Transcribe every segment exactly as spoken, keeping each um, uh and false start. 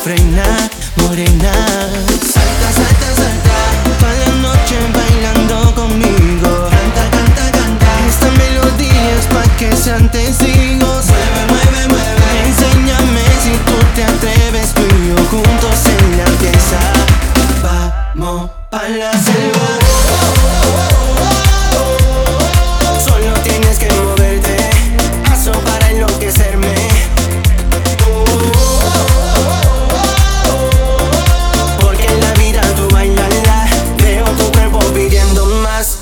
frena, morena. Salta, salta, salta, pa' la noche bailando conmigo. Canta, canta, canta, esta melodía es pa' que sean testigos. Mueve, mueve, mueve, enséñame si tú te atreves, tú y yo juntos en la pieza. Vamos pa' la selva. Solo tienes que moverte, paso para enloquecerme. Porque en la vida tú bailala, veo tu cuerpo pidiendo más.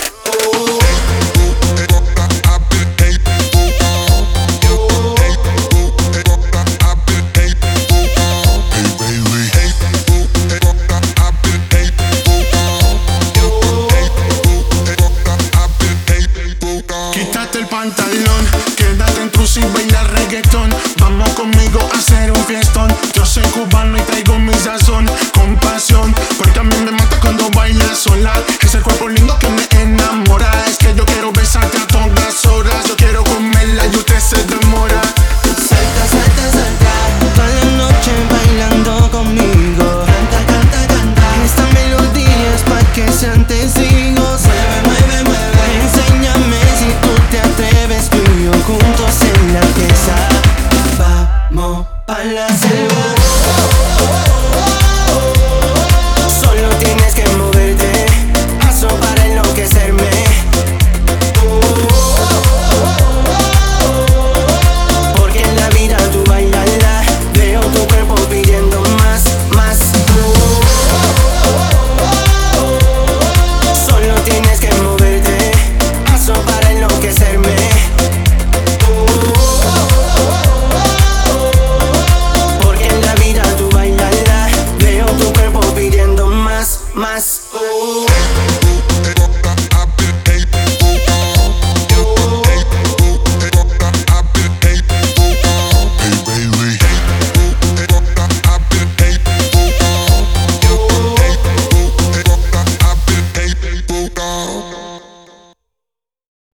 Quítate el pantalón, quédate en cruz y baila reggaetón. Vamos conmigo a hacer un fiestón. Yo soy cubano y traigo mi sazón con pasión, porque a mí me mata cuando bailas sola. Es el cuerpo lindo que me enamora, es que yo quiero besarte a todas